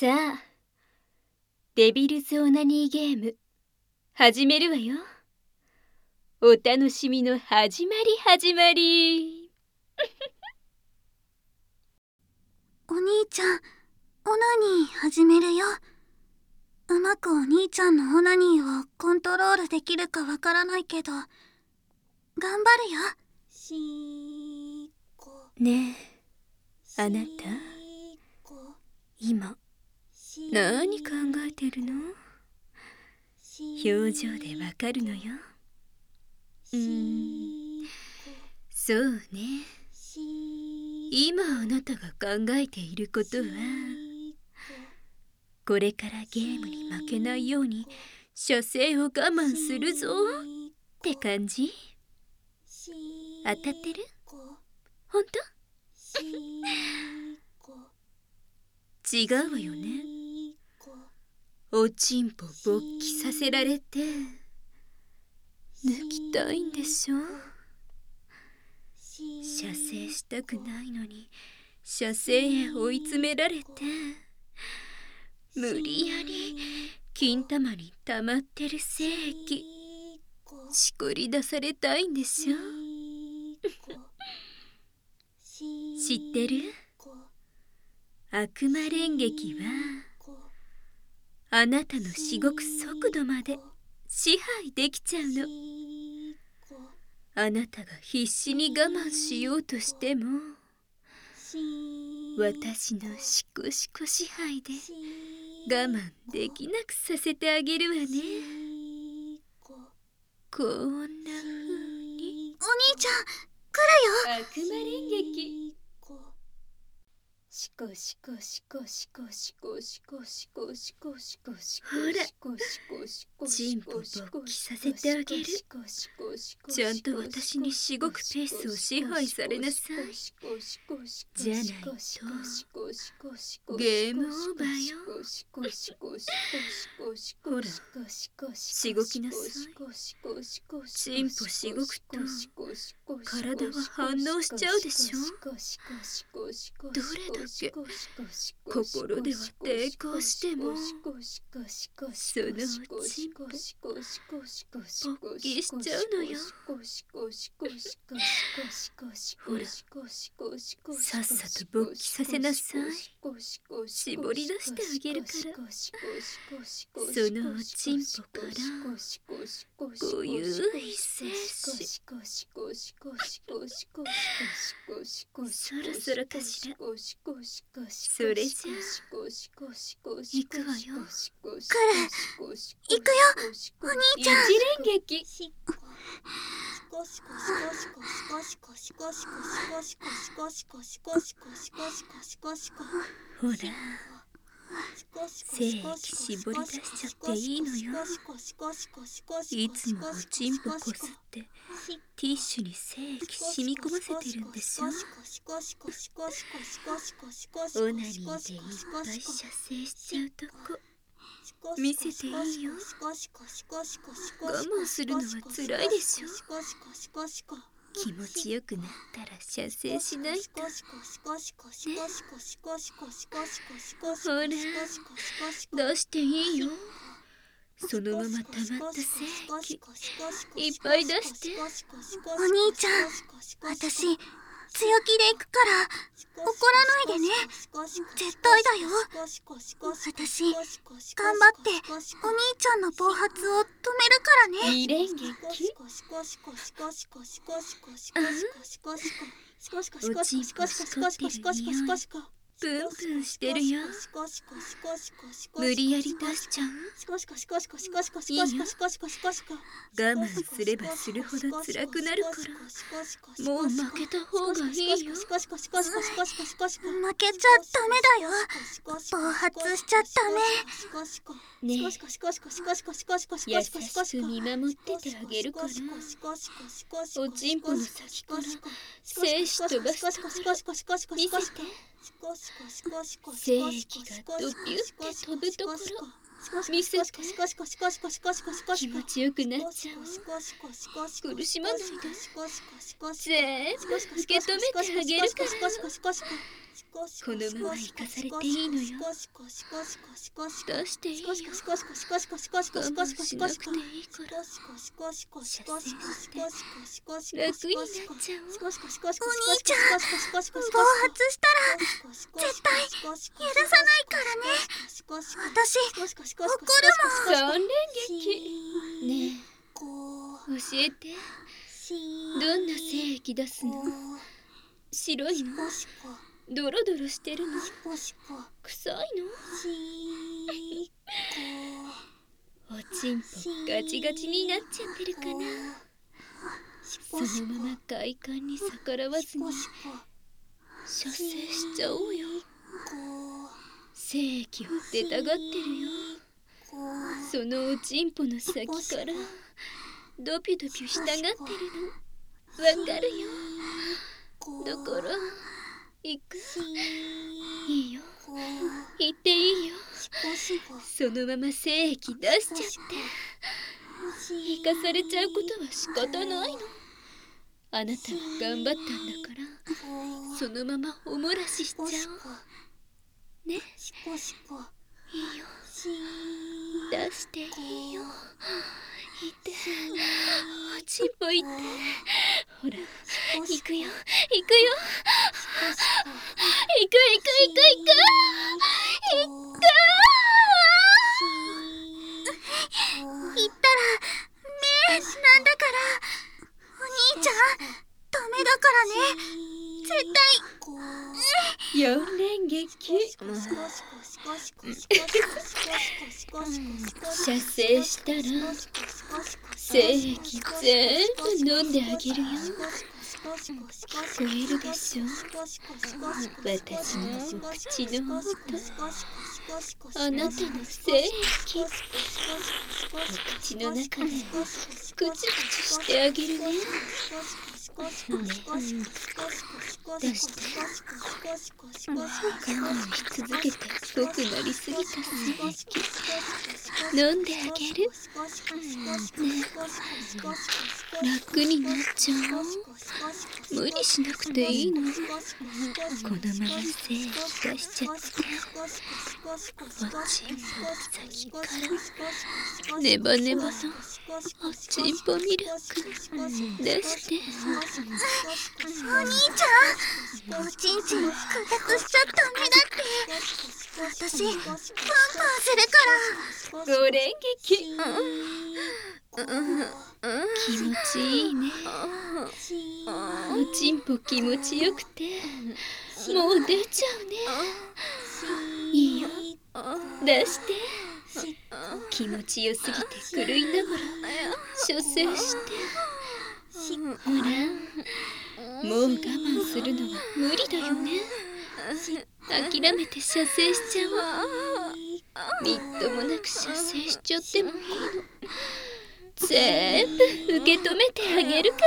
さあ、デビルズオナニーゲーム始めるわよ。お楽しみの始まり。 お兄ちゃん、オナニー始めるよ。うまくお兄ちゃんのオナニーをコントロールできるかわからないけど、頑張るよ。 ねえ、あなた、今何考えてるの？表情でわかるのよ。そうね。今あなたが考えていることは、これからゲームに負けないように射精を我慢するぞって感じ？当たってる？ほんと？違うわよね。おちんぽ勃起させられて抜きたいんでしょ？射精したくないのに射精へ追い詰められて、無理やり金玉に溜まってる精液しこり出されたいんでしょ？知ってる？悪魔連撃はあなたのしごく速度まで支配できちゃうの。あなたが必死に我慢しようとしても、私のシコシコ支配で我慢できなくさせてあげるわね。こんな風に。 お兄ちゃん、来るよ。 悪魔連撃。シコシコシコシコシコシコシコシコシコシコ。ほら、チンポ勃起させてあげる。ちゃんと私にしごくペースを支配されなさい。じゃないとゲームオーバーよ。ほら、しごきなさい。チンポしごくと体は反応しちゃうでしょ。どれだけ心では抵抗しても、そのうち勃起しちゃうのよ。ほら、さっさと勃起させなさい。絞り出してあげるから。そのおちんぽからごゆい精子、そろそろかしら。それじゃあ行くわよ。 来る。行くよ、お兄ちゃん。 一連撃。ほら、精液絞り出しちゃっていいのよ。いつもおちんぽこすってティッシュに精液染み込ませてるんでしょ。オナニーでいっぱい射精しちゃうとこ見せていいよ。我慢するのは辛いでしょ。気持ちよくなったら射精しないとね。ほら、出していいよ。そのまま溜まった精液いっぱい出して。 お兄ちゃん、私強気で行くから怒らないでね。絶対だよ。私頑張ってお兄ちゃんの暴発を止めるからね。 二連撃。おちんぽしこってる匂いプンプンしてるよ。無理やり出しちゃう？いいよ。我慢すればするほど辛くなるから、もう負けた方がいいよ。 負けちゃダメだよ。暴発しちゃダメ。 ねえ、優しく見守っててあげるから。おちんぽの先から精子飛ばすところ見せて。精液がドピュって飛ぶところ見せて。気持ちよくなっちゃう。苦しまないで。全部受け止めてあげるから。 このまま生かされていいのよ。出していいよ。我慢しなくていいから。射精して楽になっちゃおう。 お兄ちゃん、暴発したら絶対許さないからね。私怒るもん。 三連撃。ねえ、教えて。どんな精液出すの？白いの？ドロドロしてるの？臭いの？おちんぽガチガチになっちゃってるかな。そのまま快感に逆らわずに射精しちゃおうよ。精液を出たがってるよ。そのおちんぽの先からドピュドピュしたがってるのわかるよ。だから行く？いいよ、行っていいよ。そのまま精液出しちゃって生かされちゃうことは仕方ないの。あなたは頑張ったんだからそのままおもらししちゃおうね。いいよ、出していいよ。いて、おちんぽいて。ほら、行くよ、行くよ。行く。 言ったら目なんだから。お兄ちゃん、ダメだからね。絶対。 4連撃。射精したら精液全部飲んであげるよ。聞こえるでしょ、私のお口の音。あなたの精液お口の中でクチクチしてあげるね。出して。我慢し続けて濃くなりすぎた精液飲んであげるね。楽になっちゃおう。無理しなくていいの。このまま精液出しちゃっておちんぽの先からネバネバのおちんぽミルク出して。 お兄ちゃん、おちんちん固くしちゃダメだって。私パンパンするから。 5連撃。気持ちいいね。おちんぽ気持ちよくてもう出ちゃうね。いいよ、出して。気持ちよすぎて狂いながら射精して。ほら、もう我慢するのは無理だよね。諦めて射精しちゃおう。みっともなく射精しちゃってもいいの。全部受け止めてあげるから。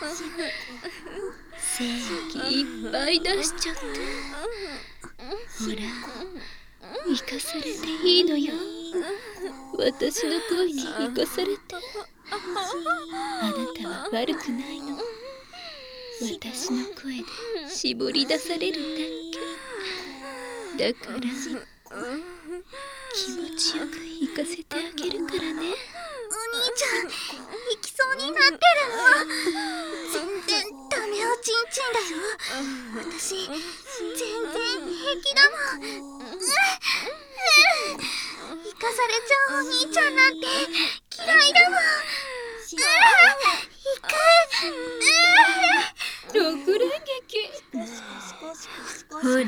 精液いっぱい出しちゃって。ほら、生かされていいのよ。私の声に生かされて。あなたは悪くないの。私の声で絞り出されるだけだから、気持ちよく行かせてあげるからね。 お兄ちゃん、行きそうになってるの。全然ダメおちんちんだよ。私全然平気だもん。生かされちゃうお兄ちゃんなんて嫌いだもん。 6連撃。ほら、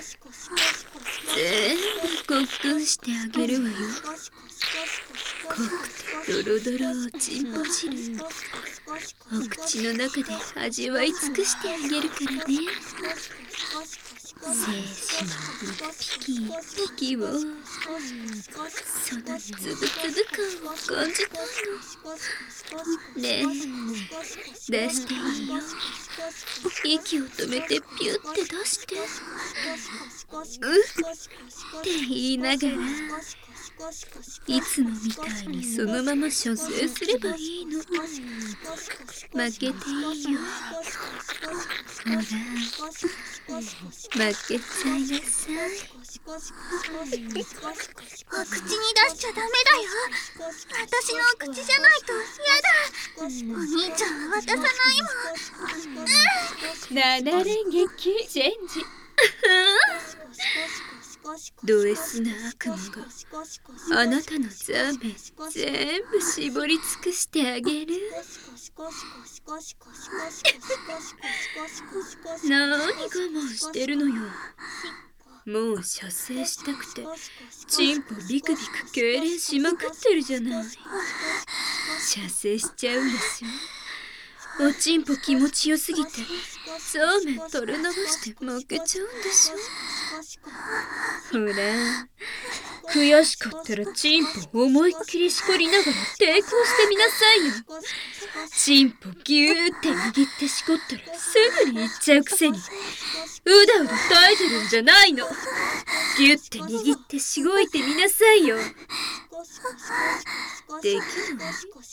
全部ごっくんしてあげるわよ。濃くてドロドロおちんぽ汁お口の中で味わい尽くしてあげるからね。精子の一匹一匹をそのつぶつぶ感を感じたの。ねえ、出していいよ。息を止めてピュッて出して、うって言いながらいつもみたいにそのまま射精すればいいの。負けていいよ。ほら、負けちゃいなさい。 お口に出しちゃダメだよ。私のお口じゃないとやだ。お兄ちゃんは渡さないもん。 7連撃チェンジ。ド S な悪魔があなたのザメ全部絞り尽くしてあげる。何我慢してるのよ。もう射精したくてチンポビクビク痙攣しまくってるじゃない。射精しちゃうんでしょ。おちんぽ気持ちよすぎてそうめん垂れ流して負けちゃうんでしょ。ほら悔しかったらチンポ思いっきりしこりながら抵抗してみなさいよ。チンポギューって握ってしこったらすぐに行っちゃうくせにうだうだ耐えてるんじゃないの。ギュッて握ってしごいてみなさいよ。できるの？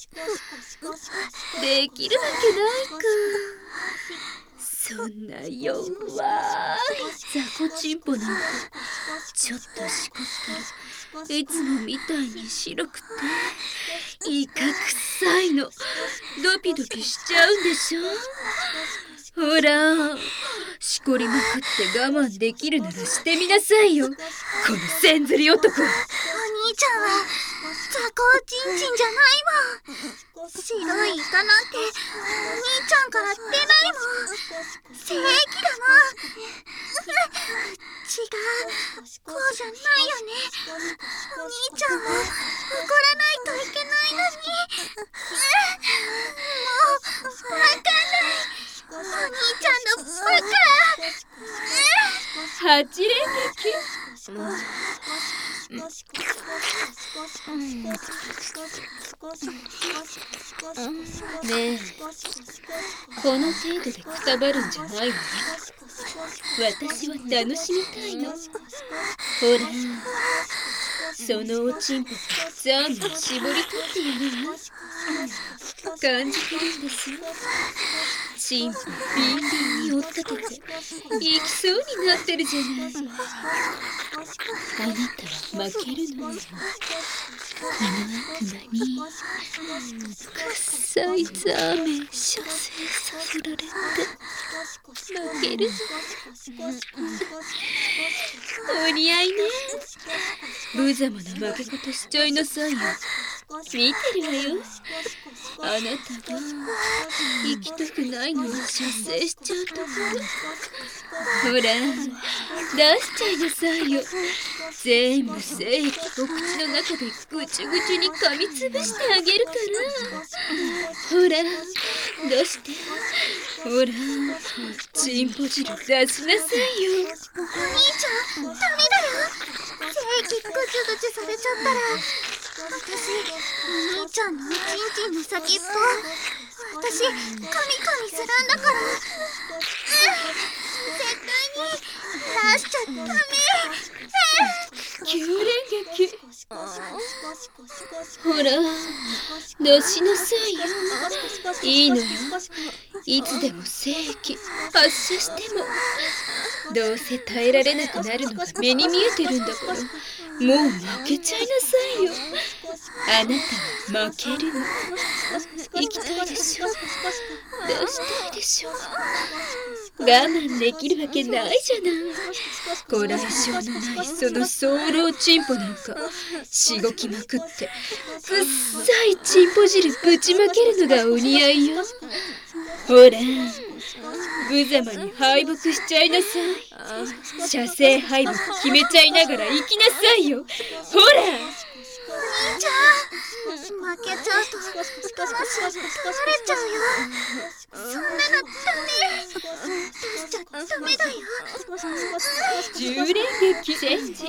できるわけないか。そんな弱い雑魚チンポなんかちょっとしこったらいつもみたいに白くてイカ臭いの。ドピドピしちゃうんでしょ。ほらしこりまくって我慢できるならしてみなさいよ、このせんずり男。 お兄ちゃんは雑魚チンチンじゃないもん。白いイカなんてお兄ちゃんから出ないもん。正義だもん。違う、こうじゃないよね。お兄ちゃんは怒らないといけないのに。もうわかんない。お兄ちゃんのバカ。 8連撃。ねえこの程度でくたばるんじゃないわね。私は楽しみたいの。ほらそのおちんぽからザーメン絞り取ってやるわ。感じてるんですよ。チンポビンビンに追っ立てて行きそうになってるじゃない。あなたは負けるのよ。この悪魔に臭いザーメン射精させられて負ける。お似合いね。無様な負け方しちゃいなさいよ。見てるわよ。あなたが行きたくないのに射精しちゃうところ。ほら出しちゃいなさいよ。全部精液お口の中でぐちゅぐちゅに噛みつぶしてあげるから。ほら出して。ほらチンポ汁出しなさいよ。 お兄ちゃんダメだよ。精液ぐちゅぐちゅされちゃったら私、お兄ちゃんのおちんちんの先っぽ私、カミカミするんだから。絶対に出しちゃダメ。 9連撃。ほら出しなさいよ。いいのよ。いつでも精液発射してもどうせ耐えられなくなるのが目に見えてるんだからもう負けちゃいなさいよ。あなたは負けるの。行きたいでしょ。出したいでしょ。我慢できるわけないじゃない。ご来性のないその早漏チンポなんかしごきまくってくっさいチンポ汁ぶちまけるのがお似合いよ。ほら無様に敗北しちゃいなさい。射精敗北決めちゃいながら行きなさいよ。ほらお兄ちゃん負けちゃうと魂取られちゃうよ。そんなのダメ。出しちゃダメだよ。 10連撃チェンジ。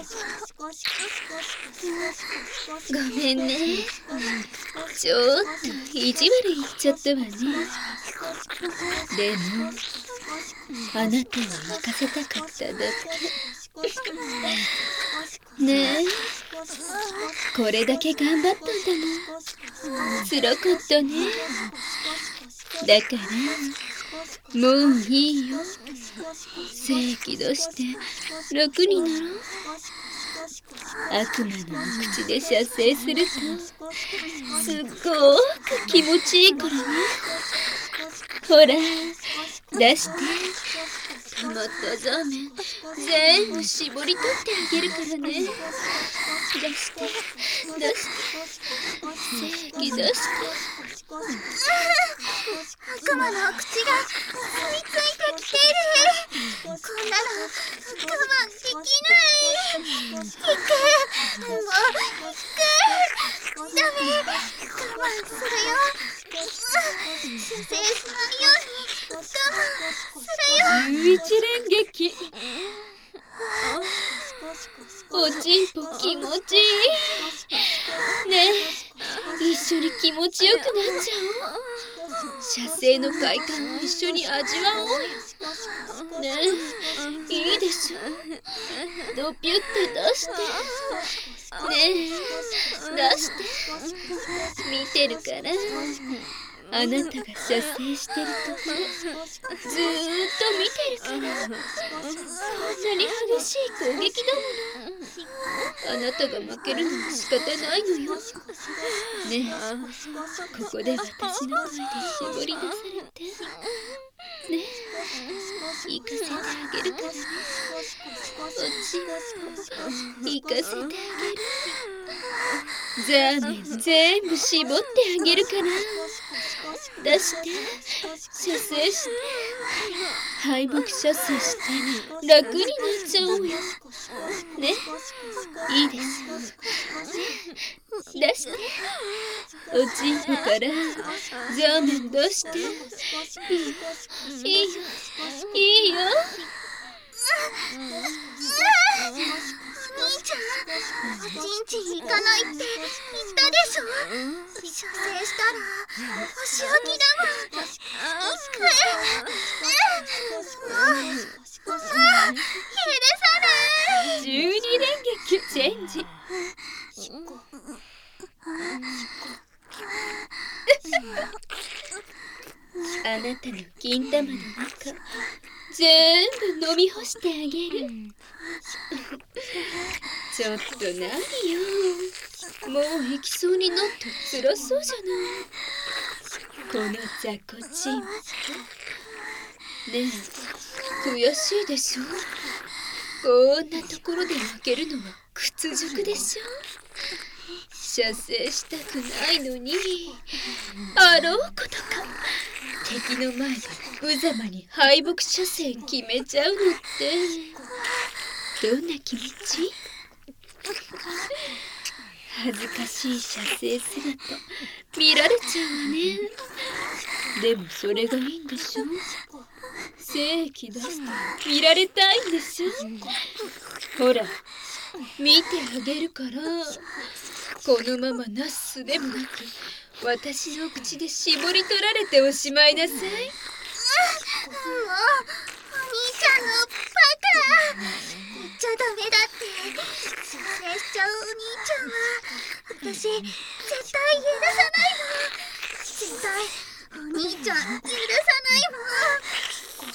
ごめんね。ちょっと意地悪言っちゃったわね。でもあなたを行かせたかっただけ。ねえこれだけ頑張ったんだもん。辛かったね。だからもういいよ。精液出して楽になろう。悪魔の口で射精するとすっごく気持ちいいからね。ほら出して。溜まったザーメン全部絞り取ってあげるからね。出して出して精液出して。 悪魔の口が吸い付いてきてる。こんなの我慢できない。もうダメ、我慢するよ。射精しないように我慢するよ。 11連撃。おちんぽ気持ちいいね。え一緒に気持ちよくなっちゃおう。射精の快感を一緒に味わおうよ。ねえいいでしょ。ドピュって出して。ねえ出して。見てるから。あなたが射精してるとこずーっと見てるから。こんなに激しい攻撃だもの。あなたが負けるのも仕方ないのよ。ねえここで私の声で絞り出されてねえ行かせてあげるからね。おち行かせてあげる。ザーメン全部絞ってあげるから。出して射精して敗北射精して楽になっちゃおうよ。ねいいです出しておちんぽからザーメン出して。いいよいいよ。 兄ちゃん、おちんちん行かないって言ったでしょ。射精したらお仕置きだもん。許さない。 12連撃チェンジ。あなたの金玉の中全部飲み干してあげる。ちょっと何よ、もう行きそうになって辛そうじゃない。この雑魚チン。ねえ悔しいでしょ。こんなところで負けるのは屈辱でしょ。射精したくないのにあろうことか敵の前で無様に敗北射精決めちゃうのってどんな気持ち？恥ずかしい射精姿見られちゃうわね。でもそれがいいんでしょ。精液出すと見られたいんでしょ。ほら見てあげるから。このままなすすべもなく私の口で絞り取られておしまいなさい。 もうお兄ちゃんのバカ。言っちゃダメだって。射精しちゃうお兄ちゃんは私絶対許さないもん。絶対お兄ちゃん許さないもん。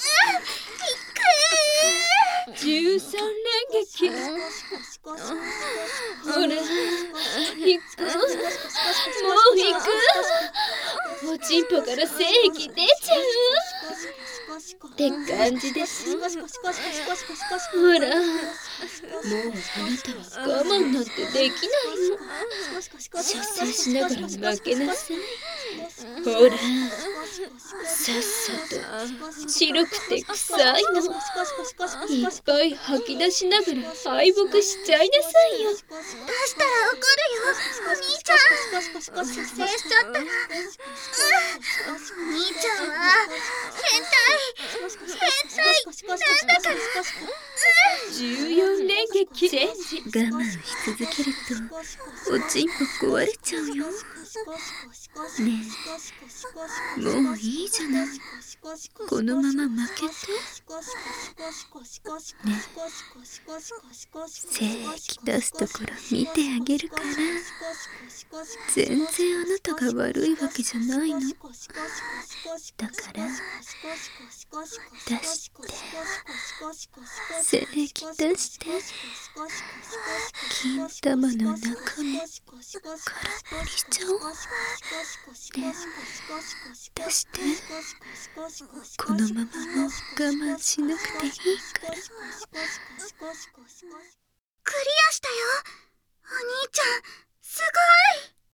13連撃。ほら行く。もう行く。おちんぽから精液出ちゃうって感じでしょ。ほらもうあなたは我慢なんてできないの。射精しながら負けなさい。ほらさっさと白くて臭いのいっぱい吐き出しながら敗北しちゃいなさいよ。 出したら怒るよお兄ちゃん。射精しちゃったらお兄ちゃんは変態なんだから。 14連撃チェンジ。我慢し続けるとおちんぽ壊れちゃうよ。ねえ、もういいじゃない。このまま負けて。ねえ、精液出すところ見てあげるから。全然あなたが悪いわけじゃないの。だから出して、精液出して、金玉の中も空っぽにしちゃおう。ね、出して。このままも我慢しなくていいから。 クリアしたよ。お兄ちゃん、すごい。